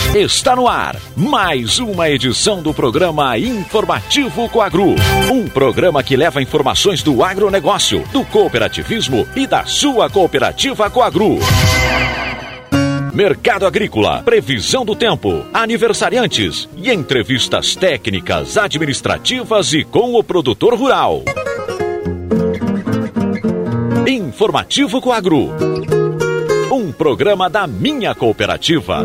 Está no ar mais uma edição do programa Informativo Coagro. Um programa que leva informações do agronegócio, do cooperativismo e da sua cooperativa Coagro. Mercado agrícola, previsão do tempo, aniversariantes e entrevistas técnicas, administrativas e com o produtor rural. Informativo Coagro. Um programa da minha cooperativa.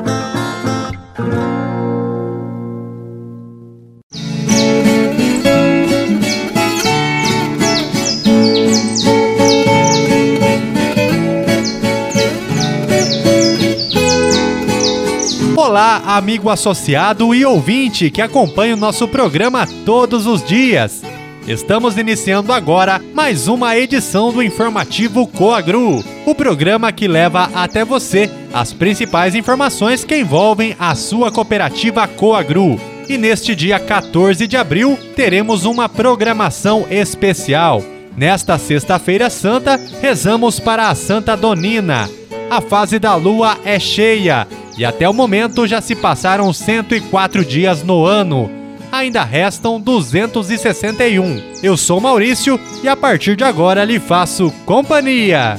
Olá, amigo associado e ouvinte que acompanha o nosso programa todos os dias. Estamos iniciando agora mais uma edição do Informativo Coagro, o programa que leva até você as principais informações que envolvem a sua cooperativa Coagro. E neste dia 14 de abril teremos uma programação especial. Nesta sexta-feira santa, rezamos para a Santa Donina. A fase da lua é cheia e até o momento já se passaram 104 dias no ano. Ainda restam 261. Eu sou Maurício e a partir de agora lhe faço companhia.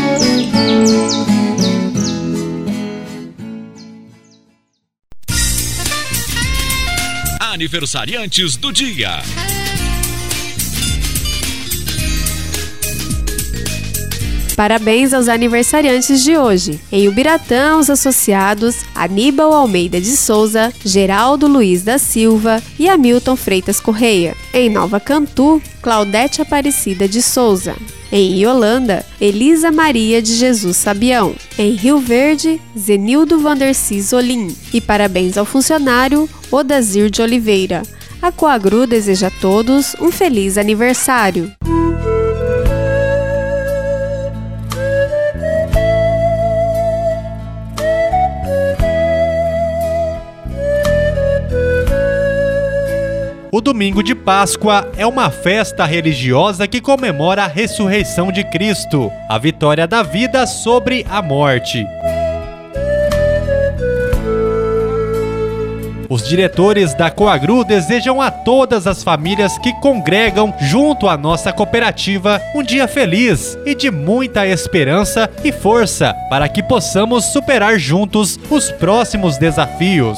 Aniversariantes do dia. Parabéns aos aniversariantes de hoje. Em Ubiratã, os associados Aníbal Almeida de Souza, Geraldo Luiz da Silva e Hamilton Freitas Correia. Em Nova Cantu, Claudete Aparecida de Souza. Em Iolanda, Elisa Maria de Jesus Sabião. Em Rio Verde, Zenildo Vandercy Zolim. E parabéns ao funcionário Odazir de Oliveira. A Coagro deseja a todos um feliz aniversário. O domingo de Páscoa é uma festa religiosa que comemora a ressurreição de Cristo, a vitória da vida sobre a morte. Os diretores da Coagro desejam a todas as famílias que congregam junto à nossa cooperativa um dia feliz e de muita esperança e força para que possamos superar juntos os próximos desafios.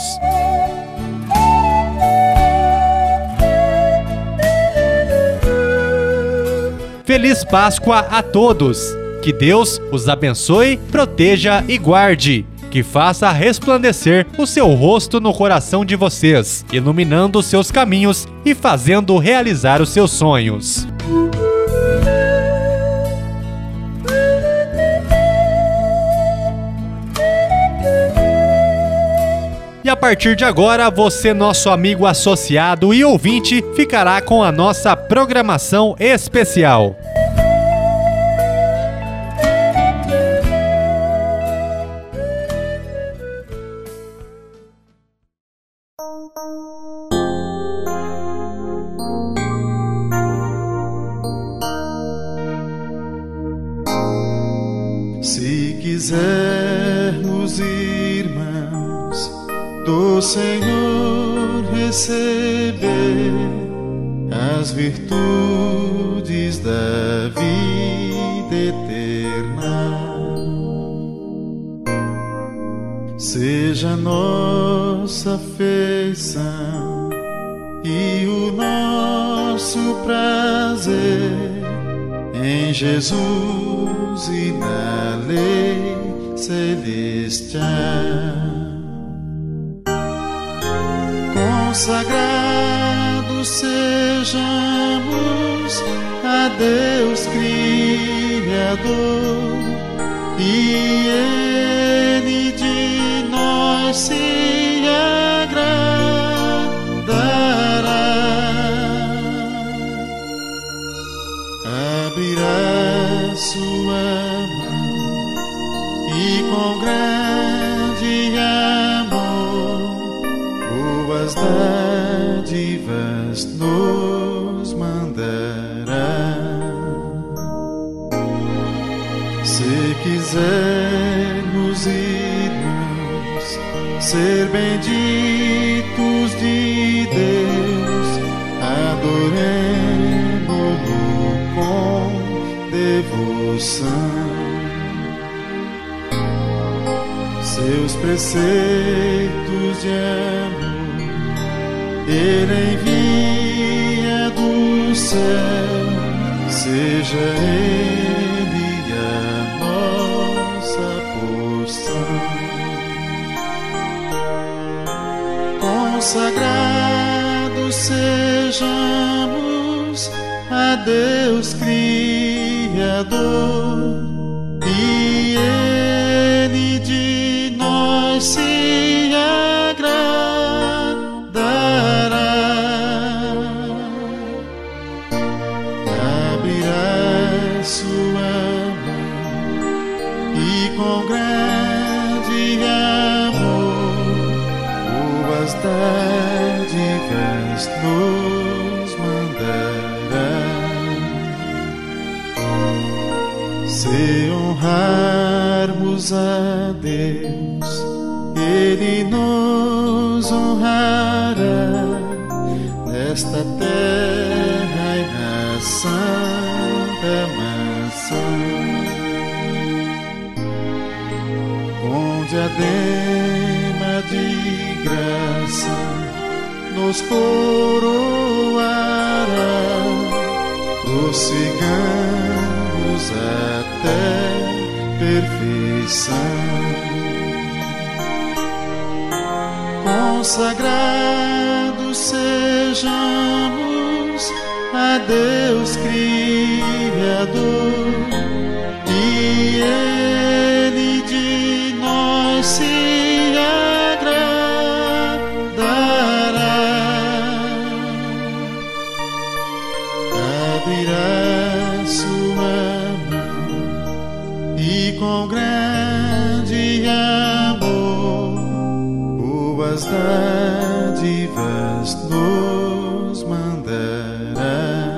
Feliz Páscoa a todos! Que Deus os abençoe, proteja e guarde. Que faça resplandecer o seu rosto no coração de vocês, iluminando os seus caminhos e fazendo realizar os seus sonhos. E a partir de agora, você, nosso amigo associado e ouvinte, ficará com a nossa programação especial. Se quisermos, irmãos, do Senhor receber as virtudes da vida eterna, seja nossa afeição e o nosso prazer em Jesus e na lei celestial. Consagrados sejamos a Deus Criador, e Ele de nós se agradará. Abrirá sua mão e com grande amor boas dádivas nos mandará. Se quisermos, irmãos, ser benditos de Deus, adoremo-lo com devoção. Seus preceitos de amor Ele envia do céu, seja Ele a nossa porção. Consagrados sejamos a Deus Criador, e Ele de nós se agradará. Abrirá sua mão e com grande amor boas dádivas nos mandará. Se honrarmos a Deus, Ele nos honrará nesta terra e na santa mansão. Com diadema de graça nos coroará, prossigamos até perfeição. Consagrados sejamos a Deus Criador, e Ele de nós se agradará. Abrirá sua mão e com grande amor boas dádivas nos mandará.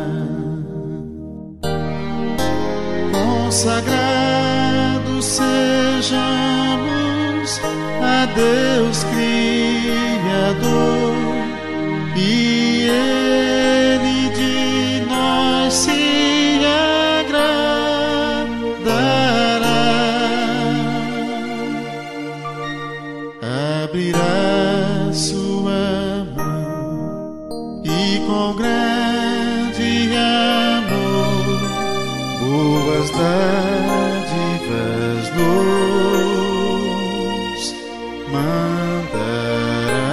Consagrados sejamos a Deus Criador, e Ele de nós se agradará. Abrirá sua mão e com grande amor boas dádivas nos mandará.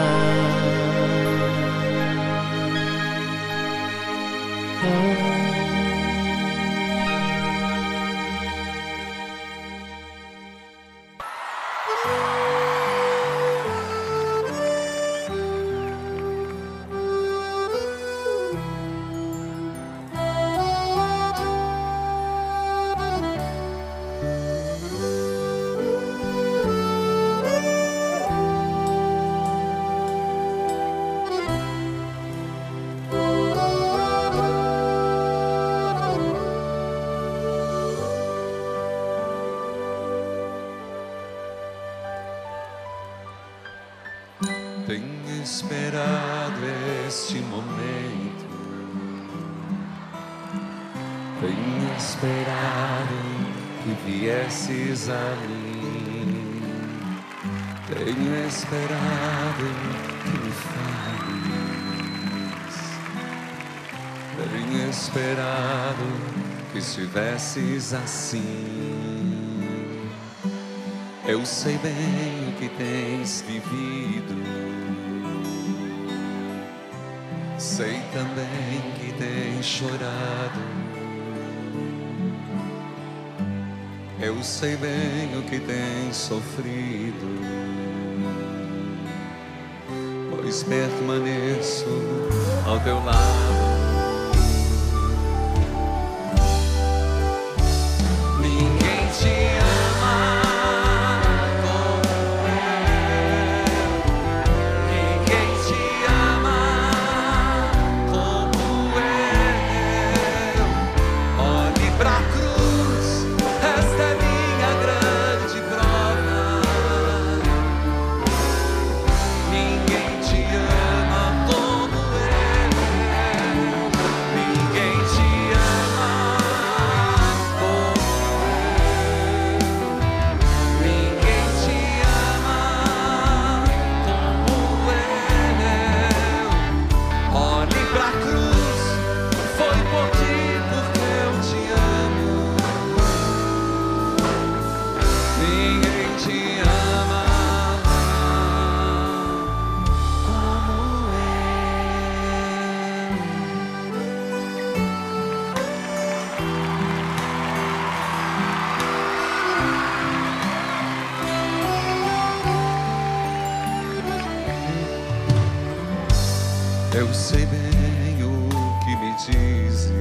Tenho esperado este momento, tenho esperado que viesses a mim, tenho esperado que me fales, tenho esperado que estivesses assim. Eu sei bem o que tens vivido, sei também que tens chorado. Eu sei bem o que tens sofrido, pois permaneço ao teu lado. Ninguém te ama como eu, ninguém te ama como eu. Olhe pra cruz, esta é minha grande prova. Eu sei bem o que me dizes,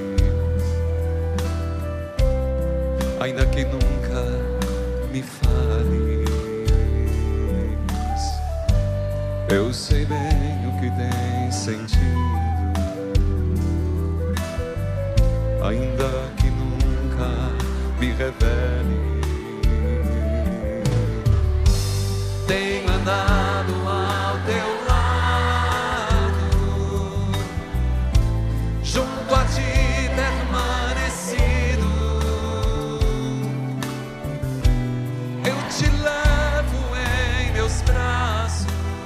ainda que nunca me fales. Eu sei bem o que tens sentido, ainda que nunca me revele. Tenho andado ao teu lado, junto a ti permanecido. Eu te levo em meus braços,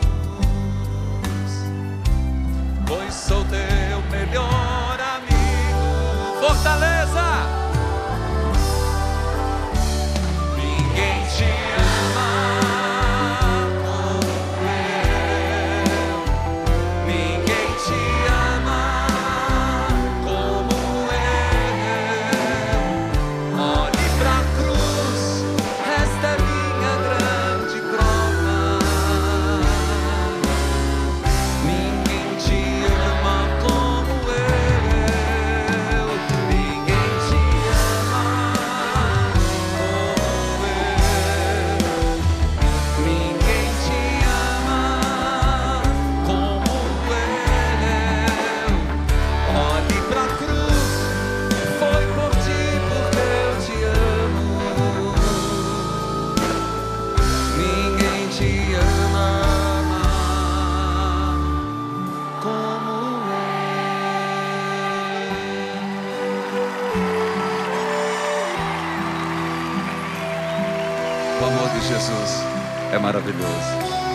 pois sou teu melhor amigo. Fortaleza! Ninguém te ama como eu, ninguém te ama como eu. Olhe pra cruz, esta é minha grande prova. Ninguém te ama como eu, ninguém te ama como eu, ninguém te ama como eu. Olhe pra cruz, foi por ti porque eu te amo. Ninguém te ama como eu. O amor de Jesus é maravilhoso.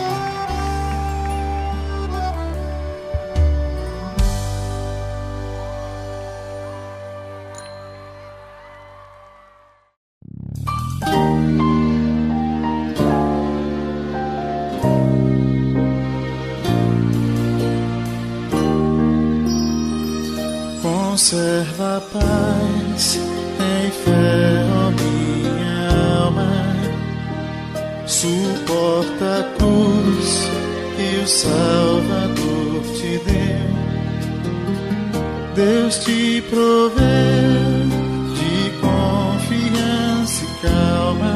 Conserva a paz em fé, ó minha alma. Suporta a cruz que o Salvador te deu. Deus te proveu de confiança e calma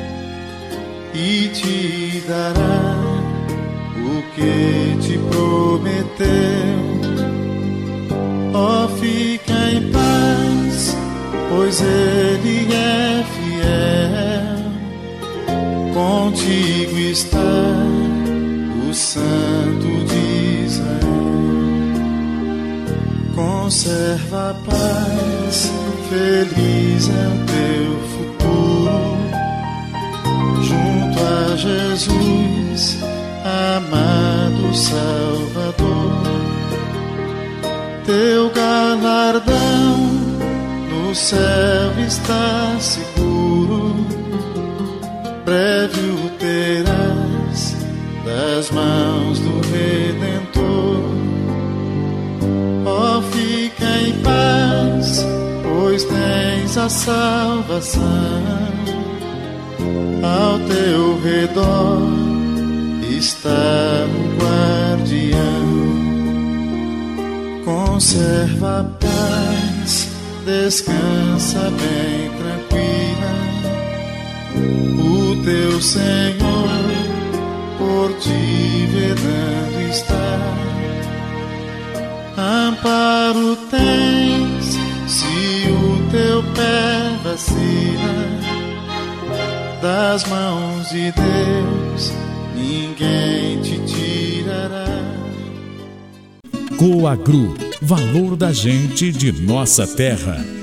e te dará o que te prometeu. Ó, fica em paz, pois Ele é fiel. Contigo está o Santo de Israel. Conserva a paz, feliz é o teu futuro, junto a Jesus, amado Salvador. Teu galardão no céu está seguro, breve o terás das mãos do Redentor. Ó, fica em paz, pois tens a salvação ao teu redor, está o guardião. Conserva a paz, descansa bem tranquila. O teu Senhor por ti velando está. Amparo tens se o teu pé vacila. Das mãos de Deus ninguém te tirará. Coagru, valor da gente de nossa terra.